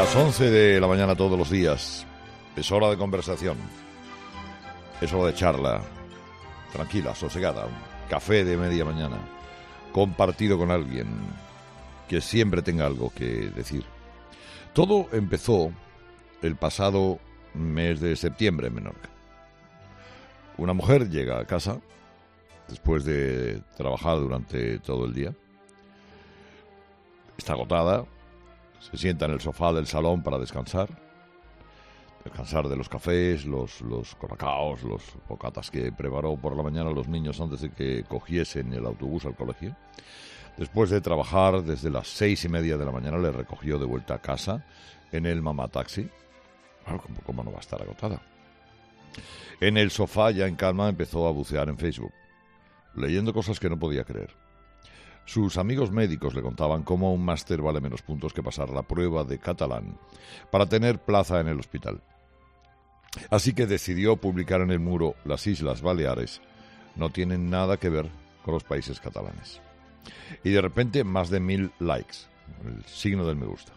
Las 11 de la mañana todos los días. Es hora de conversación. Es hora de charla. Tranquila, sosegada. Un café de media mañana. Compartido con alguien que siempre tenga algo que decir. Todo empezó el pasado mes de septiembre en Menorca. Una mujer llega a casa después de trabajar durante todo el día. Está agotada. Se sienta en el sofá del salón para descansar de los cafés, los colacaos, los bocatas que preparó por la mañana los niños antes de que cogiesen el autobús al colegio. Después de trabajar desde las 6:30 de la mañana, le recogió de vuelta a casa en el mamá taxi. Claro, ¿cómo no va a estar agotada? En el sofá, ya en calma, empezó a bucear en Facebook, leyendo cosas que no podía creer. Sus amigos médicos le contaban cómo un máster vale menos puntos que pasar la prueba de catalán para tener plaza en el hospital. Así que decidió publicar en el muro: las Islas Baleares no tienen nada que ver con los países catalanes. Y de repente más de 1000 likes, el signo del me gusta.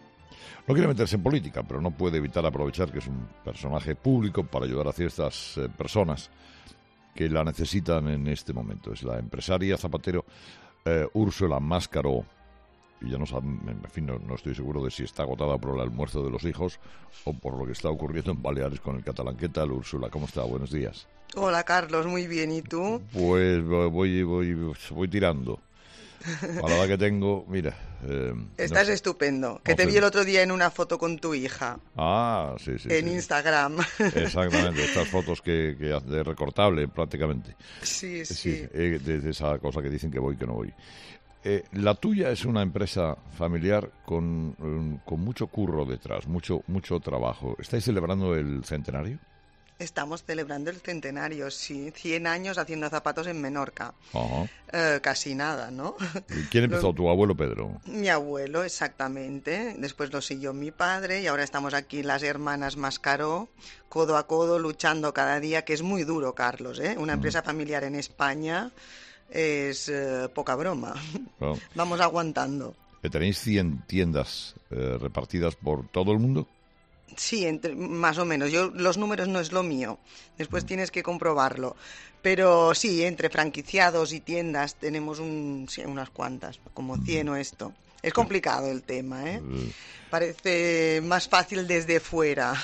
No quiere meterse en política, pero no puede evitar aprovechar que es un personaje público para ayudar a ciertas personas que la necesitan en este momento. Es la empresaria zapatero Úrsula Mascaró, y ya no estoy seguro de si está agotada por el almuerzo de los hijos o por lo que está ocurriendo en Baleares con el catalán. ¿Qué tal, Úrsula? ¿Cómo está? Buenos días. Hola, Carlos, muy bien. ¿Y tú? Pues voy tirando. A la edad que tengo, mira... Estás estupendo. Que te vi el otro día en una foto con tu hija. Ah, sí. En Instagram. Exactamente, estas fotos que de recortable prácticamente. Sí. De esa cosa que dicen que voy, que no voy. La tuya es una empresa familiar con mucho curro detrás, mucho trabajo. ¿Estáis celebrando el centenario? Estamos celebrando el centenario, sí. 100 años haciendo zapatos en Menorca. Casi nada, ¿no? ¿Y quién empezó? ¿Tu abuelo Pedro? Mi abuelo, exactamente. Después lo siguió mi padre y ahora estamos aquí las hermanas Mascaró, codo a codo, luchando cada día, que es muy duro, Carlos, ¿eh? Una empresa familiar en España es poca broma. Oh. Vamos aguantando. ¿Tenéis 100 tiendas repartidas por todo el mundo? Sí, más o menos. Los números no es lo mío. Después tienes que comprobarlo. Pero sí, entre franquiciados y tiendas tenemos unas cuantas, como 100 o esto. Es complicado el tema, ¿eh? Parece más fácil desde fuera.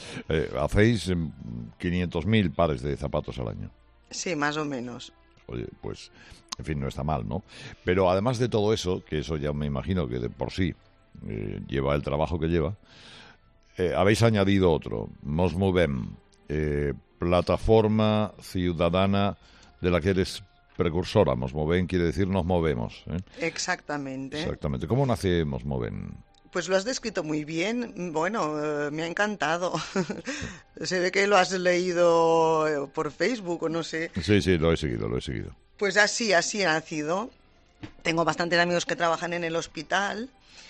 Hacéis 500.000 pares de zapatos al año. Sí, más o menos. Oye, pues, en fin, no está mal, ¿no? Pero además de todo eso, que eso ya me imagino que de por sí lleva el trabajo que lleva, habéis añadido otro, Mos Movem, plataforma ciudadana de la que eres precursora. Mos Movem quiere decir nos movemos, ¿eh? Exactamente. ¿Cómo nace Mos Movem? Pues lo has descrito muy bien. Bueno, me ha encantado. Se ve que lo has leído por Facebook o no sé. Sí, lo he seguido. Pues así ha nacido. Tengo bastantes amigos que trabajan en el hospital.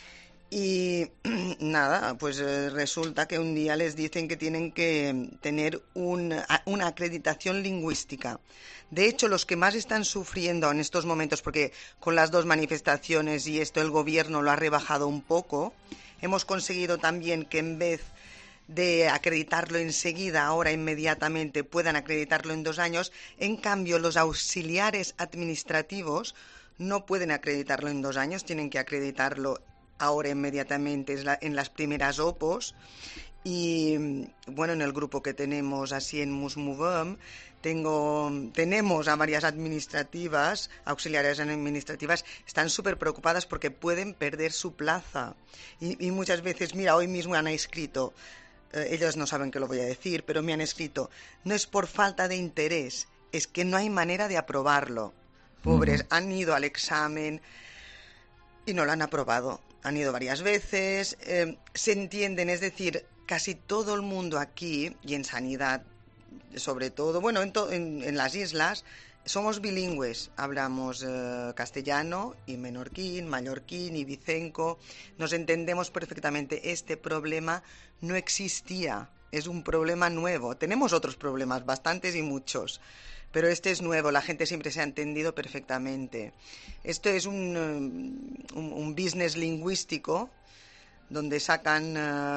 Y nada, pues resulta que un día les dicen que tienen que tener una acreditación lingüística. De hecho, los que más están sufriendo en estos momentos, porque con las 2 manifestaciones y esto el gobierno lo ha rebajado un poco, hemos conseguido también que en vez de acreditarlo enseguida, ahora inmediatamente, puedan acreditarlo en 2 años. En cambio, los auxiliares administrativos no pueden acreditarlo en 2 años, tienen que acreditarlo ahora inmediatamente, en las primeras OPOs. Y bueno, en el grupo que tenemos así en Mos Movem tenemos a varias administrativas, auxiliares administrativas, están súper preocupadas porque pueden perder su plaza. Y muchas veces, mira, hoy mismo han escrito, ellos no saben que lo voy a decir, pero me han escrito, no es por falta de interés, es que no hay manera de aprobarlo. Pobres, han ido al examen y no lo han aprobado. Han ido varias veces, se entienden, es decir, casi todo el mundo aquí, y en sanidad sobre todo, bueno, en las islas, somos bilingües, hablamos castellano y menorquín, mallorquín y vicenco, nos entendemos perfectamente. Este problema no existía, es un problema nuevo. Tenemos otros problemas, bastantes y muchos, pero este es nuevo, la gente siempre se ha entendido perfectamente. Esto es un business lingüístico donde sacan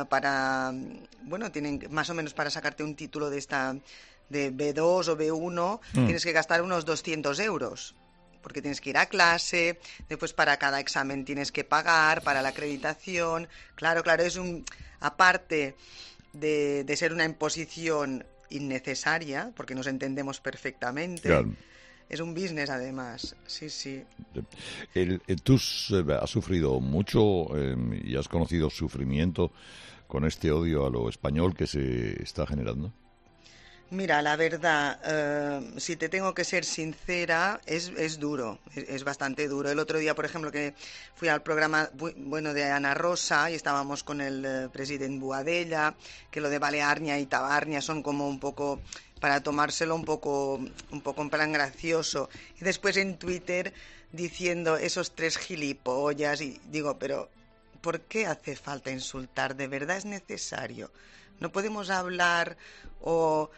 tienen más o menos para sacarte un título de B2 o B1, tienes que gastar unos 200 euros. Porque tienes que ir a clase, después para cada examen tienes que pagar, para la acreditación. Claro, aparte de ser una imposición innecesaria, porque nos entendemos perfectamente, claro. Es un business además, sí. ¿Tú has sufrido mucho y has conocido sufrimiento con este odio a lo español que se está generando? Mira, la verdad, si te tengo que ser sincera, es duro, es bastante duro. El otro día, por ejemplo, que fui al programa de Ana Rosa y estábamos con el presidente Boadella, que lo de Balearnia y Tabarnia son como un poco para tomárselo un poco en plan gracioso. Y después en Twitter diciendo esos 3 gilipollas y digo, pero ¿por qué hace falta insultar? ¿De verdad es necesario? ¿No podemos hablar o...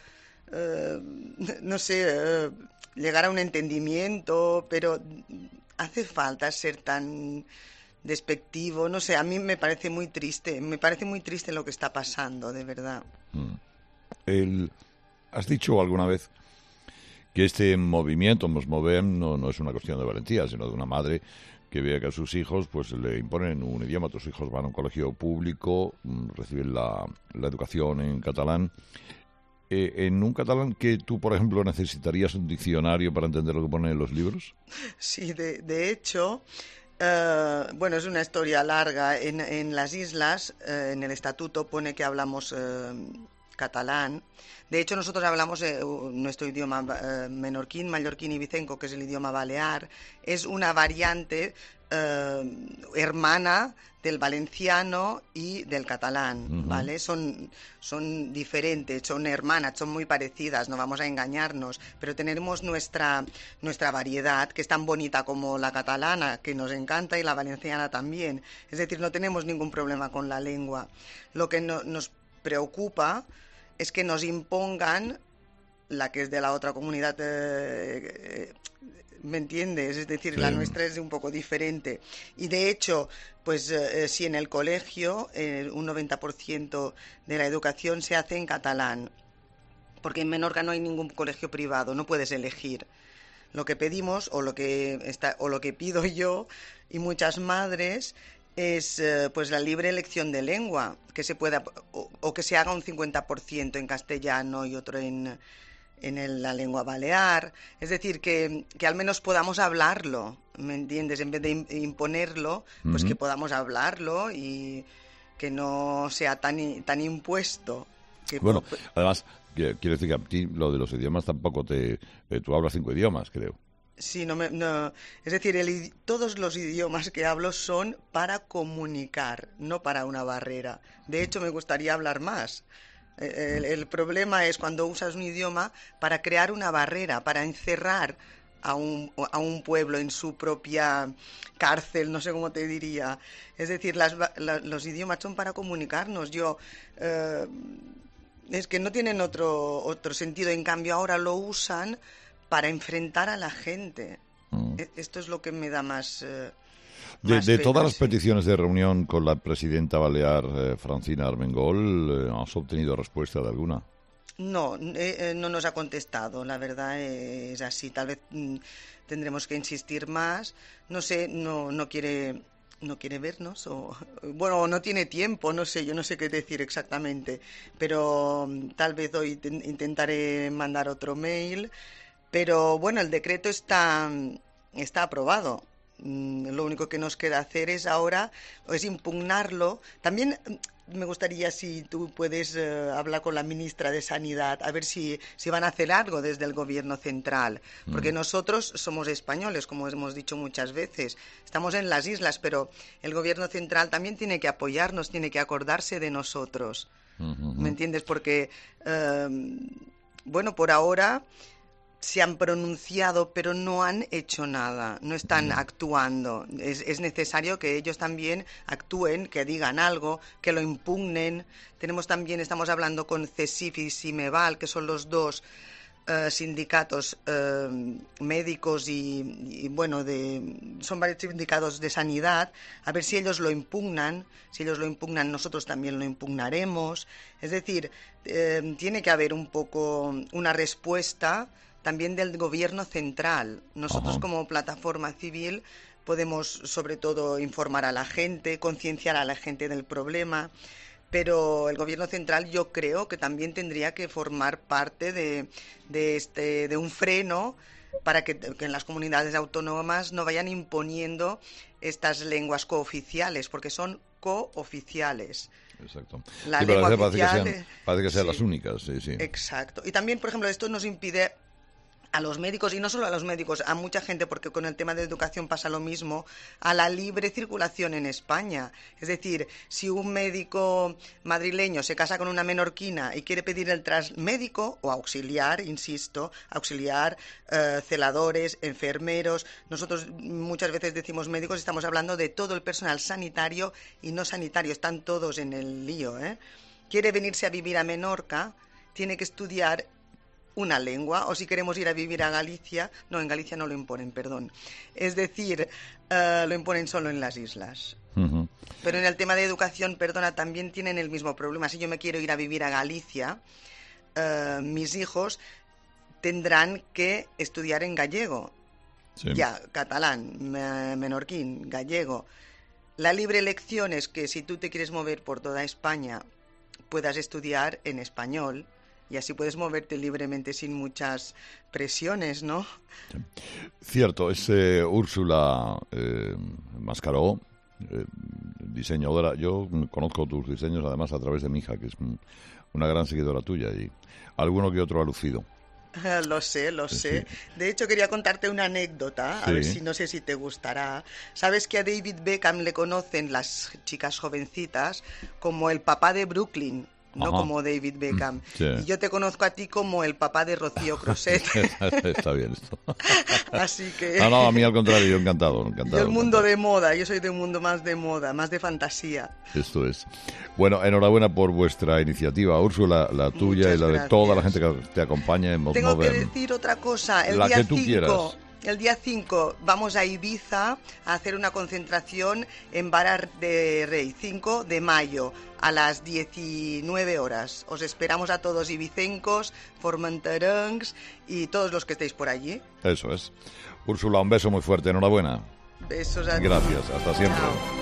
llegar a un entendimiento, pero hace falta ser tan despectivo, no sé, a mí me parece muy triste lo que está pasando, de verdad. ¿Has dicho alguna vez que este movimiento, Mos Movem, no es una cuestión de valentía, sino de una madre que vea que a sus hijos pues le imponen un idioma? Tus hijos van a un colegio público, reciben la educación en catalán. ¿En un catalán que tú, por ejemplo, necesitarías un diccionario para entender lo que pone en los libros? Sí, de hecho, es una historia larga. En las islas, en el estatuto pone que hablamos catalán. De hecho, nosotros hablamos nuestro idioma menorquín, mallorquín y vicenco, que es el idioma balear. Es una variante hermana del valenciano y del catalán, ¿vale? Son diferentes, son hermanas, son muy parecidas, no vamos a engañarnos, pero tenemos nuestra variedad, que es tan bonita como la catalana, que nos encanta, y la valenciana también. Es decir, no tenemos ningún problema con la lengua. Lo que nos preocupa es que nos impongan la que es de la otra comunidad, ¿me entiendes? Es decir, sí. La nuestra es un poco diferente. Y de hecho, pues si en el colegio un 90% de la educación se hace en catalán, porque en Menorca no hay ningún colegio privado, no puedes elegir. Lo que pedimos o lo que pido yo y muchas madres es pues la libre elección de lengua, que se pueda o que se haga un 50% en castellano y otro en la lengua balear, es decir, que al menos podamos hablarlo, ¿me entiendes? En vez de imponerlo, pues que podamos hablarlo y que no sea tan impuesto. Bueno, además, quiero decir que a ti lo de los idiomas tampoco tú hablas 5 idiomas, creo. Sí, es decir, todos los idiomas que hablo son para comunicar, no para una barrera. De hecho, me gustaría hablar más. El problema es cuando usas un idioma para crear una barrera, para encerrar a un pueblo en su propia cárcel, no sé cómo te diría. Es decir, los idiomas son para comunicarnos. Es que no tienen otro sentido. En cambio, ahora lo usan para enfrentar a la gente. Esto es lo que me da más... De todas las peticiones de reunión con la presidenta balear, Francina Armengol, ¿has obtenido respuesta de alguna? No nos ha contestado, la verdad es así. Tal vez tendremos que insistir más. No sé, no quiere vernos o no tiene tiempo, no sé, yo no sé qué decir exactamente. Pero tal vez hoy intentaré mandar otro mail. Pero bueno, el decreto está aprobado. Lo único que nos queda hacer es ahora es impugnarlo. También me gustaría si tú puedes hablar con la ministra de Sanidad a ver si van a hacer algo desde el gobierno central, porque nosotros somos españoles, como hemos dicho muchas veces, estamos en las islas, pero el gobierno central también tiene que apoyarnos, tiene que acordarse de nosotros. ¿Me entiendes? Porque por ahora se han pronunciado, pero no han hecho nada, no están actuando. Es necesario que ellos también actúen, que digan algo, que lo impugnen. Estamos hablando con CESIF y Simeval, que son los dos sindicatos médicos bueno, son varios sindicatos de sanidad, a ver si ellos lo impugnan. Si ellos lo impugnan, nosotros también lo impugnaremos. Es decir, tiene que haber un poco una respuesta también del gobierno central. Nosotros, como plataforma civil, podemos sobre todo informar a la gente, concienciar a la gente del problema. Pero el gobierno central yo creo que también tendría que formar parte de un freno para que en las comunidades autónomas no vayan imponiendo estas lenguas cooficiales, porque son cooficiales. Exacto. La sí, lengua parece que sean sí, las únicas. Sí, sí. Exacto. Y también, por ejemplo, esto nos impide a los médicos, y no solo a los médicos, a mucha gente, porque con el tema de educación pasa lo mismo, a la libre circulación en España. Es decir, si un médico madrileño se casa con una menorquina y quiere pedir el médico o auxiliar, insisto, auxiliar, celadores, enfermeros, nosotros muchas veces decimos médicos, estamos hablando de todo el personal sanitario y no sanitario, están todos en el lío, ¿eh? Quiere venirse a vivir a Menorca, tiene que estudiar una lengua, o si queremos ir a vivir a Galicia, no, en Galicia no lo imponen, perdón. Es decir, lo imponen solo en las islas. Pero en el tema de educación, perdona, también tienen el mismo problema. Si yo me quiero ir a vivir a Galicia, mis hijos tendrán que estudiar en gallego. Sí. Ya, catalán, menorquín, gallego. La libre elección es que si tú te quieres mover por toda España, puedas estudiar en español. Y así puedes moverte libremente sin muchas presiones, ¿no? Sí. Cierto, es Úrsula Mascaró, diseñadora. Yo conozco tus diseños además a través de mi hija, que es una gran seguidora tuya, y alguno que otro ha lucido. Lo sé. Sí. De hecho, quería contarte una anécdota, a ver si no sé si te gustará. Sabes que a David Beckham le conocen las chicas jovencitas como el papá de Brooklyn. No como David Beckham. Sí. Y yo te conozco a ti como el papá de Rocío Crosset. Está bien esto. Así que... No, a mí al contrario, yo encantado. Yo el mundo de moda, yo soy de un mundo más de moda, más de fantasía. Esto es. Bueno, enhorabuena por vuestra iniciativa, Úrsula, la tuya. Muchas y la gracias. De toda la gente que te acompaña en Tengo que decir otra cosa. La que tú quieras. El día 5 vamos a Ibiza a hacer una concentración en Vara de Rey, 5 de mayo, a las 19 horas. Os esperamos a todos ibicencos, formenterencs y todos los que estéis por allí. Eso es. Úrsula, un beso muy fuerte, enhorabuena. Besos a ti. Gracias, hasta siempre. Chao.